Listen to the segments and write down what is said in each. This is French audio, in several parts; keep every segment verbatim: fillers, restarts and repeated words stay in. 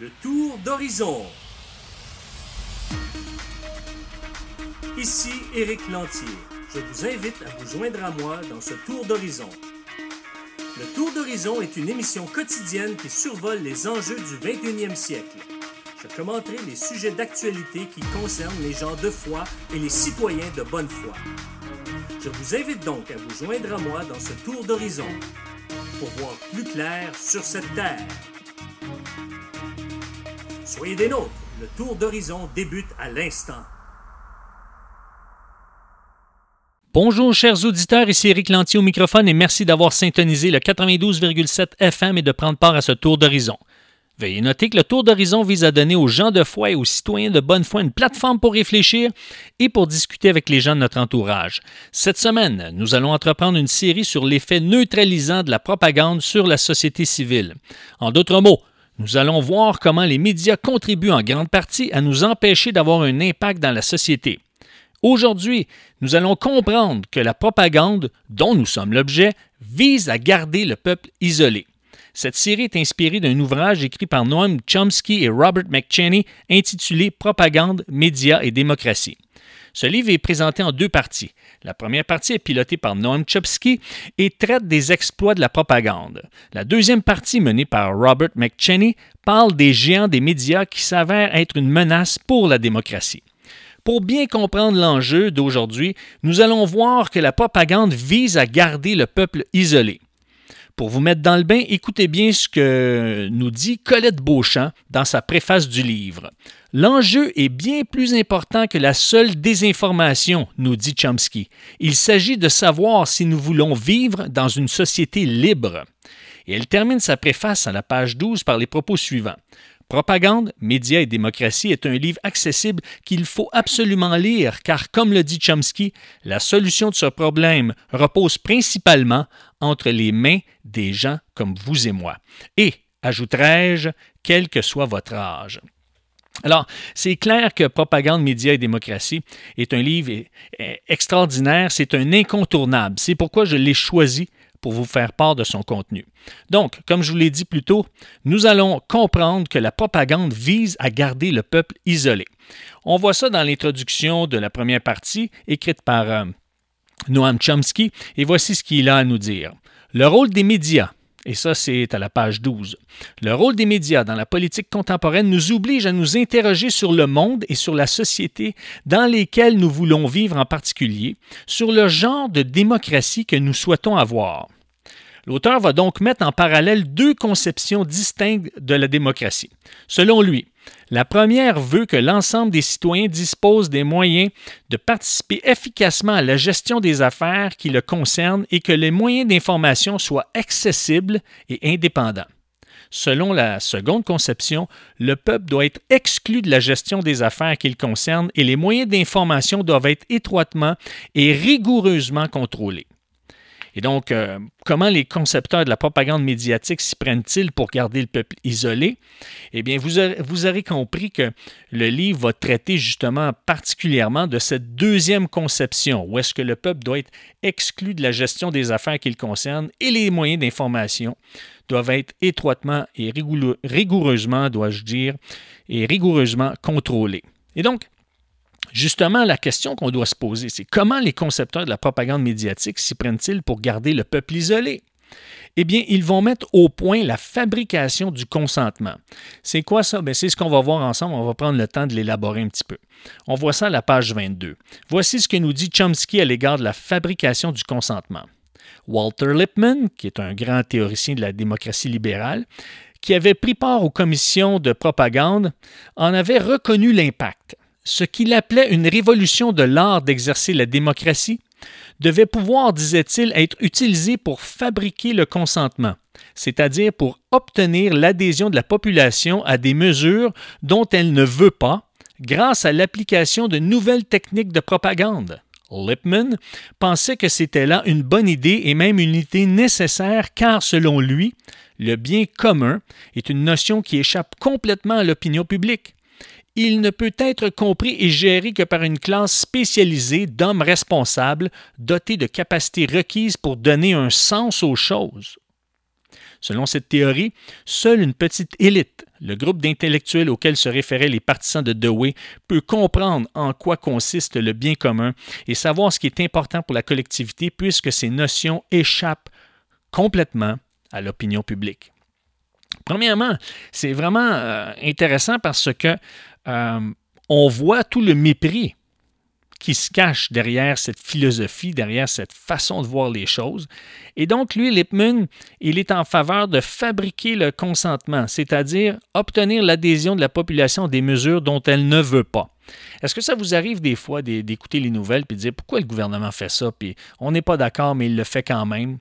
Le tour d'horizon. Ici Éric Lantier. Je vous invite à vous joindre à moi dans ce tour d'horizon. Le tour d'horizon est une émission quotidienne qui survole les enjeux du vingt et unième siècle. Je commenterai les sujets d'actualité qui concernent les gens de foi et les citoyens de bonne foi. Je vous invite donc à vous joindre à moi dans ce tour d'horizon pour voir plus clair sur cette terre. Soyez des nôtres, le tour d'horizon débute à l'instant. Bonjour chers auditeurs, ici Éric Lantier au microphone et merci d'avoir syntonisé le quatre-vingt-douze virgule sept F M et de prendre part à ce tour d'horizon. Veuillez noter que le tour d'horizon vise à donner aux gens de foi et aux citoyens de bonne foi une plateforme pour réfléchir et pour discuter avec les gens de notre entourage. Cette semaine, nous allons entreprendre une série sur l'effet neutralisant de la propagande sur la société civile. En d'autres mots, nous allons voir comment les médias contribuent en grande partie à nous empêcher d'avoir un impact dans la société. Aujourd'hui, nous allons comprendre que la propagande, dont nous sommes l'objet, vise à garder le peuple isolé. Cette série est inspirée d'un ouvrage écrit par Noam Chomsky et Robert McChesney intitulé « Propagande, médias et démocratie ». Ce livre est présenté en deux parties. La première partie est pilotée par Noam Chomsky et traite des exploits de la propagande. La deuxième partie, menée par Robert McChesney, parle des géants des médias qui s'avèrent être une menace pour la démocratie. Pour bien comprendre l'enjeu d'aujourd'hui, nous allons voir que la propagande vise à garder le peuple isolé. Pour vous mettre dans le bain, écoutez bien ce que nous dit Colette Beauchamp dans sa préface du livre. « L'enjeu est bien plus important que la seule désinformation, nous dit Chomsky. Il s'agit de savoir si nous voulons vivre dans une société libre. » Et elle termine sa préface à la page douze par les propos suivants. Propagande, médias et démocratie est un livre accessible qu'il faut absolument lire car, comme le dit Chomsky, la solution de ce problème repose principalement entre les mains des gens comme vous et moi. Et, ajouterai-je, quel que soit votre âge. Alors, c'est clair que Propagande, médias et démocratie est un livre extraordinaire, c'est un incontournable. C'est pourquoi je l'ai choisi pour vous faire part de son contenu. Donc, comme je vous l'ai dit plus tôt, nous allons comprendre que la propagande vise à garder le peuple isolé. On voit ça dans l'introduction de la première partie, écrite par euh, Noam Chomsky, et voici ce qu'il a à nous dire. Le rôle des médias, et ça c'est à la page douze, le rôle des médias dans la politique contemporaine nous oblige à nous interroger sur le monde et sur la société dans lesquelles nous voulons vivre en particulier, sur le genre de démocratie que nous souhaitons avoir. L'auteur va donc mettre en parallèle deux conceptions distinctes de la démocratie. Selon lui, la première veut que l'ensemble des citoyens disposent des moyens de participer efficacement à la gestion des affaires qui le concernent et que les moyens d'information soient accessibles et indépendants. Selon la seconde conception, le peuple doit être exclu de la gestion des affaires qui le concernent et les moyens d'information doivent être étroitement et rigoureusement contrôlés. Et donc, euh, comment les concepteurs de la propagande médiatique s'y prennent-ils pour garder le peuple isolé? Eh bien, vous aurez, vous aurez compris que le livre va traiter justement particulièrement de cette deuxième conception, où est-ce que le peuple doit être exclu de la gestion des affaires qui le concernent et les moyens d'information doivent être étroitement et rigoureux, rigoureusement, dois-je dire, et rigoureusement contrôlés. Et donc, justement, la question qu'on doit se poser, c'est comment les concepteurs de la propagande médiatique s'y prennent-ils pour garder le peuple isolé? Eh bien, ils vont mettre au point la fabrication du consentement. C'est quoi ça? Bien, c'est ce qu'on va voir ensemble. On va prendre le temps de l'élaborer un petit peu. On voit ça à la page vingt-deux. Voici ce que nous dit Chomsky à l'égard de la fabrication du consentement. Walter Lippmann, qui est un grand théoricien de la démocratie libérale, qui avait pris part aux commissions de propagande, en avait reconnu l'impact. Ce qu'il appelait une révolution de l'art d'exercer la démocratie devait pouvoir, disait-il, être utilisé pour fabriquer le consentement, c'est-à-dire pour obtenir l'adhésion de la population à des mesures dont elle ne veut pas, grâce à l'application de nouvelles techniques de propagande. Lippmann pensait que c'était là une bonne idée et même une idée nécessaire car, selon lui, le bien commun est une notion qui échappe complètement à l'opinion publique. Il ne peut être compris et géré que par une classe spécialisée d'hommes responsables dotés de capacités requises pour donner un sens aux choses. Selon cette théorie, seule une petite élite, le groupe d'intellectuels auquel se référaient les partisans de Dewey, peut comprendre en quoi consiste le bien commun et savoir ce qui est important pour la collectivité puisque ces notions échappent complètement à l'opinion publique. Premièrement, c'est vraiment euh, intéressant parce que euh, on voit tout le mépris qui se cache derrière cette philosophie, derrière cette façon de voir les choses. Et donc, lui, Lippmann, il est en faveur de fabriquer le consentement, c'est-à-dire obtenir l'adhésion de la population à des mesures dont elle ne veut pas. Est-ce que ça vous arrive des fois d'écouter les nouvelles et de dire pourquoi le gouvernement fait ça, puis on n'est pas d'accord, mais il le fait quand même,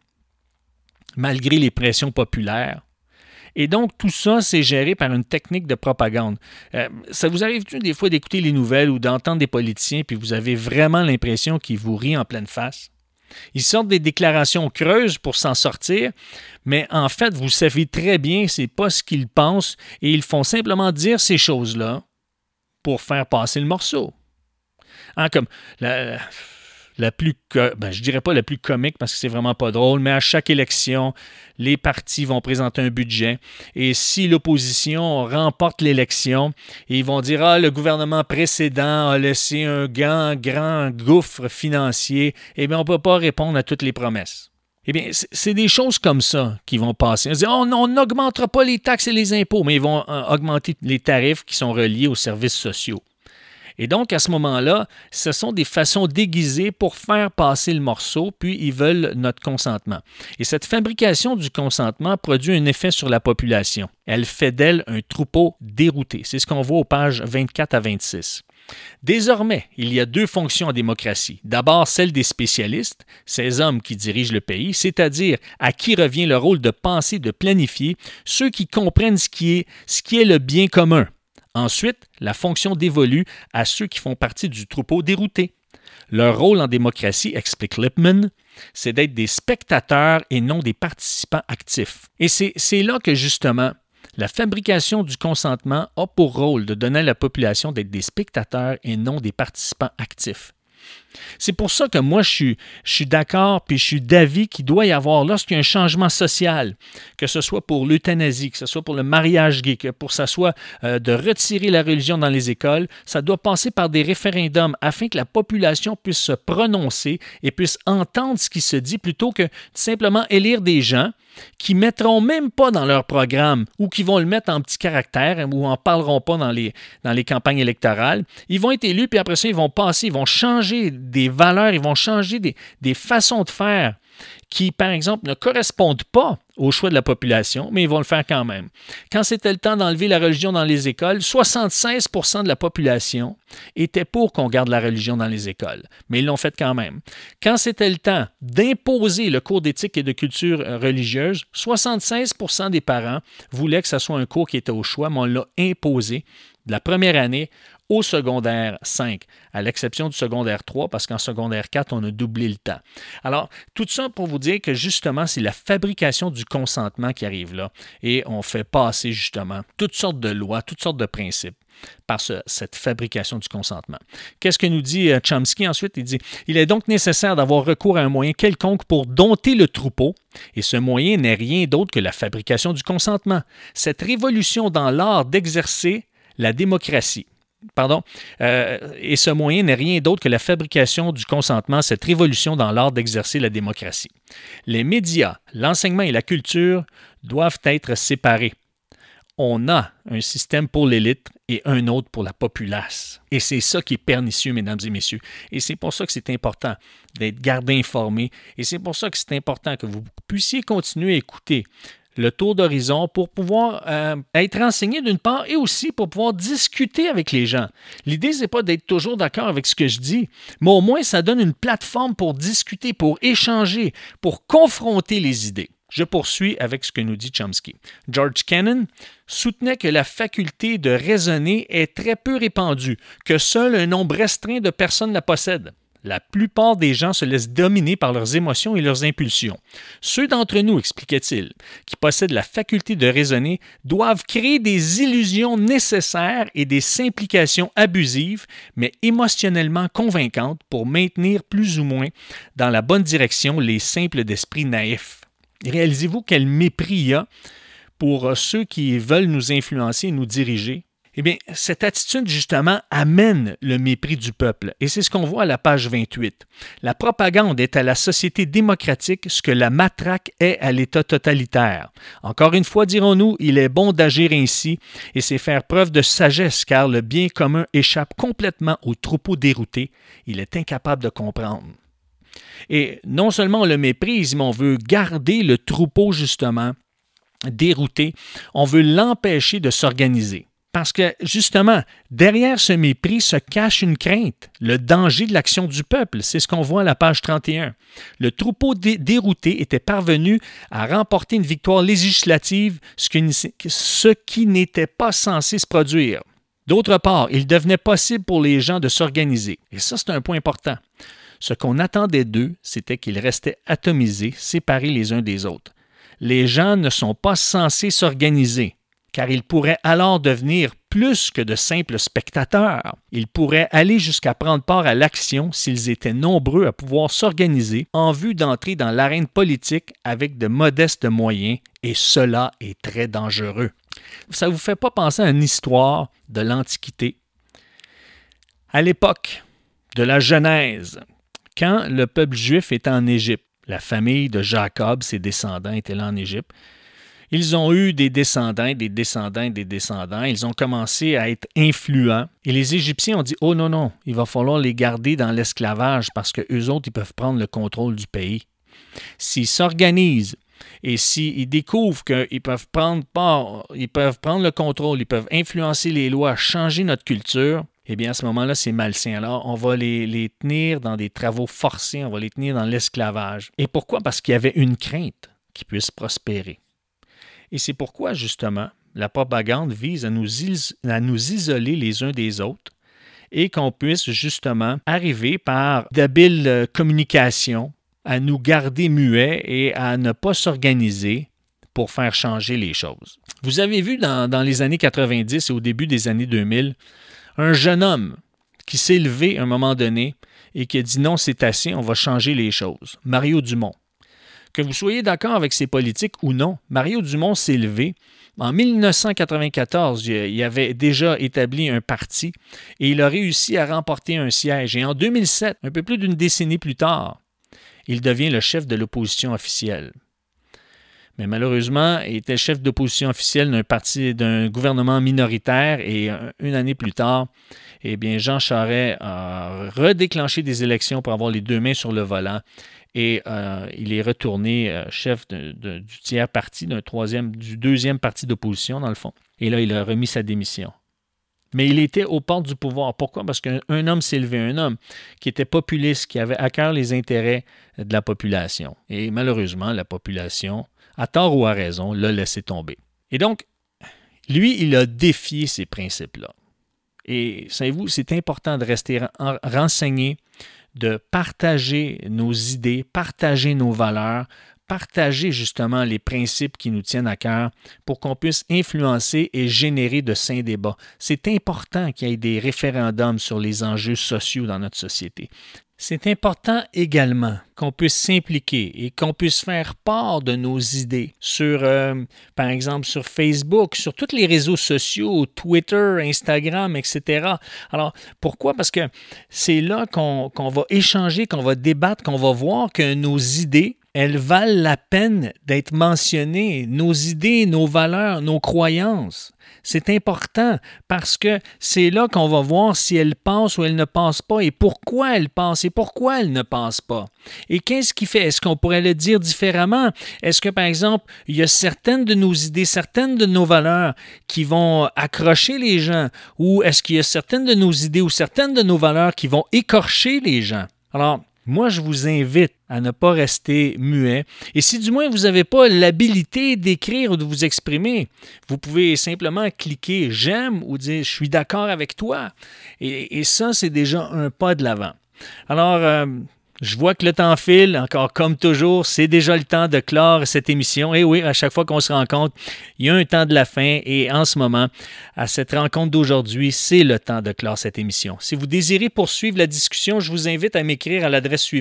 malgré les pressions populaires? Et donc, tout ça, c'est géré par une technique de propagande. Euh, ça vous arrive-tu des fois d'écouter les nouvelles ou d'entendre des politiciens, puis vous avez vraiment l'impression qu'ils vous rient en pleine face? Ils sortent des déclarations creuses pour s'en sortir, mais en fait, vous savez très bien, c'est pas ce qu'ils pensent, et ils font simplement dire ces choses-là pour faire passer le morceau. Hein, comme la... La plus, ben, je dirais pas la plus comique parce que c'est vraiment pas drôle, mais à chaque élection, les partis vont présenter un budget et si l'opposition remporte l'élection, ils vont dire « Ah, le gouvernement précédent a laissé un grand, grand gouffre financier, eh bien, on ne peut pas répondre à toutes les promesses. » Eh bien, c'est des choses comme ça qui vont passer. On dit oh, on n'augmentera pas les taxes et les impôts, mais ils vont augmenter les tarifs qui sont reliés aux services sociaux. Et donc, à ce moment-là, ce sont des façons déguisées pour faire passer le morceau, puis ils veulent notre consentement. Et cette fabrication du consentement produit un effet sur la population. Elle fait d'elle un troupeau dérouté. C'est ce qu'on voit aux pages vingt-quatre à vingt-six. Désormais, il y a deux fonctions en démocratie. D'abord, celle des spécialistes, ces hommes qui dirigent le pays, c'est-à-dire à qui revient le rôle de penser, de planifier, ceux qui comprennent ce qui est, ce qui est le bien commun. Ensuite, la fonction dévolue à ceux qui font partie du troupeau dérouté. Leur rôle en démocratie, explique Lippmann, c'est d'être des spectateurs et non des participants actifs. Et c'est, c'est là que, justement, la fabrication du consentement a pour rôle de donner à la population d'être des spectateurs et non des participants actifs. C'est pour ça que moi, je suis, je suis d'accord puis je suis d'avis qu'il doit y avoir, lorsqu'il y a un changement social, que ce soit pour l'euthanasie, que ce soit pour le mariage gay, que pour que ce soit euh, de retirer la religion dans les écoles, ça doit passer par des référendums afin que la population puisse se prononcer et puisse entendre ce qui se dit plutôt que simplement élire des gens qui ne mettront même pas dans leur programme ou qui vont le mettre en petit caractère ou en parleront pas dans les, dans les campagnes électorales. Ils vont être élus, puis après ça, ils vont passer, ils vont changer des valeurs, ils vont changer des, des façons de faire qui, par exemple, ne correspondent pas au choix de la population, mais ils vont le faire quand même. Quand c'était le temps d'enlever la religion dans les écoles, soixante-seize pour cent de la population était pour qu'on garde la religion dans les écoles, mais ils l'ont fait quand même. Quand c'était le temps d'imposer le cours d'éthique et de culture religieuse, soixante-seize pour cent des parents voulaient que ce soit un cours qui était au choix, mais on l'a imposé de la première année au secondaire cinq, à l'exception du secondaire trois, parce qu'en secondaire quatre, on a doublé le temps. Alors, tout ça pour vous dire que justement, c'est la fabrication du consentement qui arrive là, et on fait passer justement toutes sortes de lois, toutes sortes de principes par ce, cette fabrication du consentement. Qu'est-ce que nous dit euh, Chomsky ensuite? Il dit « Il est donc nécessaire d'avoir recours à un moyen quelconque pour dompter le troupeau, et ce moyen n'est rien d'autre que la fabrication du consentement. Cette révolution dans l'art d'exercer la démocratie. » Pardon, euh, et ce moyen n'est rien d'autre que la fabrication du consentement, cette révolution dans l'art d'exercer la démocratie. Les médias, l'enseignement et la culture doivent être séparés. On a un système pour l'élite et un autre pour la populace. Et c'est ça qui est pernicieux, mesdames et messieurs. Et c'est pour ça que c'est important d'être gardé informé. Et c'est pour ça que c'est important que vous puissiez continuer à écouter le tour d'horizon pour pouvoir euh, être renseigné d'une part et aussi pour pouvoir discuter avec les gens. L'idée, ce n'est pas d'être toujours d'accord avec ce que je dis, mais au moins, ça donne une plateforme pour discuter, pour échanger, pour confronter les idées. Je poursuis avec ce que nous dit Chomsky. George Kennan soutenait que la faculté de raisonner est très peu répandue, que seul un nombre restreint de personnes la possèdent. La plupart des gens se laissent dominer par leurs émotions et leurs impulsions. Ceux d'entre nous, expliquait-il, qui possèdent la faculté de raisonner, doivent créer des illusions nécessaires et des simplifications abusives, mais émotionnellement convaincantes pour maintenir plus ou moins dans la bonne direction les simples d'esprit naïfs. Réalisez-vous quel mépris il y a pour ceux qui veulent nous influencer et nous diriger? Eh bien, cette attitude, justement, amène le mépris du peuple. Et c'est ce qu'on voit à la page vingt-huit. La propagande est à la société démocratique ce que la matraque est à l'État totalitaire. Encore une fois, dirons-nous, il est bon d'agir ainsi et c'est faire preuve de sagesse car le bien commun échappe complètement au troupeau dérouté. Il est incapable de comprendre. Et non seulement on le méprise, mais on veut garder le troupeau, justement, dérouté. On veut l'empêcher de s'organiser. Parce que, justement, derrière ce mépris se cache une crainte, le danger de l'action du peuple. C'est ce qu'on voit à la page trente et un. Le troupeau dé- dérouté était parvenu à remporter une victoire législative, ce qui, ce qui n'était pas censé se produire. D'autre part, il devenait possible pour les gens de s'organiser. Et ça, c'est un point important. Ce qu'on attendait d'eux, c'était qu'ils restaient atomisés, séparés les uns des autres. Les gens ne sont pas censés s'organiser, car ils pourraient alors devenir plus que de simples spectateurs. Ils pourraient aller jusqu'à prendre part à l'action s'ils étaient nombreux à pouvoir s'organiser en vue d'entrer dans l'arène politique avec de modestes moyens, et cela est très dangereux. Ça ne vous fait pas penser à une histoire de l'Antiquité? À l'époque de la Genèse, quand le peuple juif était en Égypte, la famille de Jacob, ses descendants étaient là en Égypte, ils ont eu des descendants, des descendants, des descendants. Ils ont commencé à être influents. Et les Égyptiens ont dit « Oh non, non, il va falloir les garder dans l'esclavage parce qu'eux autres, ils peuvent prendre le contrôle du pays. » S'ils s'organisent et s'ils découvrent qu'ils peuvent prendre part, ils peuvent prendre le contrôle, ils peuvent influencer les lois, changer notre culture, eh bien à ce moment-là, c'est malsain. Alors, on va les, les tenir dans des travaux forcés, on va les tenir dans l'esclavage. Et pourquoi? Parce qu'il y avait une crainte qu'ils puissent prospérer. Et c'est pourquoi, justement, la propagande vise à nous, is- à nous isoler les uns des autres et qu'on puisse, justement, arriver par d'habiles communications à nous garder muets et à ne pas s'organiser pour faire changer les choses. Vous avez vu dans, dans les années quatre-vingt-dix et au début des années deux mille, un jeune homme qui s'est levé à un moment donné et qui a dit « Non, c'est assez, on va changer les choses ». Mario Dumont. Que vous soyez d'accord avec ses politiques ou non, Mario Dumont s'est levé. En mille neuf cent quatre-vingt-quatorze, il avait déjà établi un parti et il a réussi à remporter un siège. Et en deux mille sept, un peu plus d'une décennie plus tard, il devient le chef de l'opposition officielle. Mais malheureusement, il était chef d'opposition officielle d'un parti, d'un gouvernement minoritaire et une année plus tard, eh bien, Jean Charest a redéclenché des élections pour avoir les deux mains sur le volant. Et euh, il est retourné euh, chef de, de, du tiers parti, d'un troisième, du deuxième parti d'opposition, dans le fond. Et là, il a remis sa démission. Mais il était aux portes du pouvoir. Pourquoi? Parce qu'un un homme s'est levé, un homme qui était populiste, qui avait à cœur les intérêts de la population. Et malheureusement, la population, à tort ou à raison, l'a laissé tomber. Et donc, lui, il a défié ces principes-là. Et savez-vous, c'est important de rester renseigné, de partager nos idées, partager nos valeurs, partager justement les principes qui nous tiennent à cœur pour qu'on puisse influencer et générer de sains débats. C'est important qu'il y ait des référendums sur les enjeux sociaux dans notre société. C'est important également qu'on puisse s'impliquer et qu'on puisse faire part de nos idées sur, euh, par exemple, sur Facebook, sur tous les réseaux sociaux, Twitter, Instagram, et cetera. Alors, pourquoi? Parce que c'est là qu'on, qu'on va échanger, qu'on va débattre, qu'on va voir que nos idées, elles valent la peine d'être mentionnées. Nos idées, nos valeurs, nos croyances. C'est important parce que c'est là qu'on va voir si elles passent ou elles ne passent pas et pourquoi elles passent et pourquoi elles ne passent pas. Et qu'est-ce qui fait? Est-ce qu'on pourrait le dire différemment? Est-ce que, par exemple, il y a certaines de nos idées, certaines de nos valeurs qui vont accrocher les gens ou est-ce qu'il y a certaines de nos idées ou certaines de nos valeurs qui vont écorcher les gens? Alors, moi, je vous invite à ne pas rester muet. Et si du moins vous n'avez pas l'habilité d'écrire ou de vous exprimer, vous pouvez simplement cliquer « J'aime » ou dire « Je suis d'accord avec toi ». Et, et ça, c'est déjà un pas de l'avant. Alors, euh, je vois que le temps file, encore comme toujours, c'est déjà le temps de clore cette émission. Et oui, à chaque fois qu'on se rencontre, il y a un temps de la fin et en ce moment, à cette rencontre d'aujourd'hui, c'est le temps de clore cette émission. Si vous désirez poursuivre la discussion, je vous invite à m'écrire à l'adresse suivante.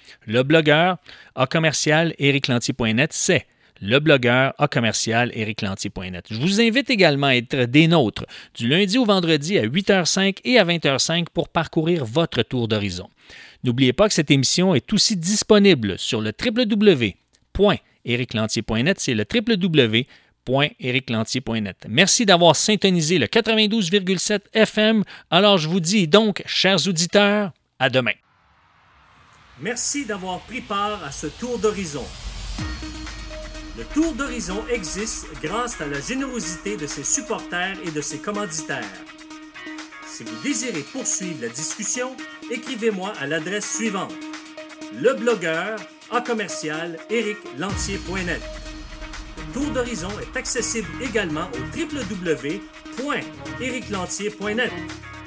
Le blogueur à commercial éric lantier point net, c'est le blogueur à commercial éric lantier point net. Je vous invite également à être des nôtres du lundi au vendredi à huit heures cinq et à vingt heures cinq pour parcourir votre tour d'horizon. N'oubliez pas que cette émission est aussi disponible sur le w w w point éric lantier point net, c'est le w w w point éric lantier point net. Merci d'avoir syntonisé le quatre-vingt-douze virgule sept F M. Alors je vous dis donc, chers auditeurs, à demain. Merci d'avoir pris part à ce tour d'horizon. Le Tour d'horizon existe grâce à la générosité de ses supporters et de ses commanditaires. Si vous désirez poursuivre la discussion, écrivez-moi à l'adresse suivante: le blogueur à commercial éric lantier point net. Le Tour d'horizon est accessible également au w w w point éric lantier point net.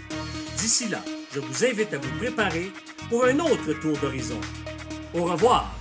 D'ici là, je vous invite à vous préparer pour un autre tour d'horizon. Au revoir!